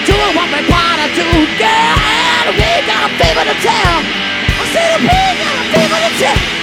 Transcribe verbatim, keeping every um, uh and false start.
doing what we wanna do, girl, and we got a fever to tell. I said we got a fever to tell.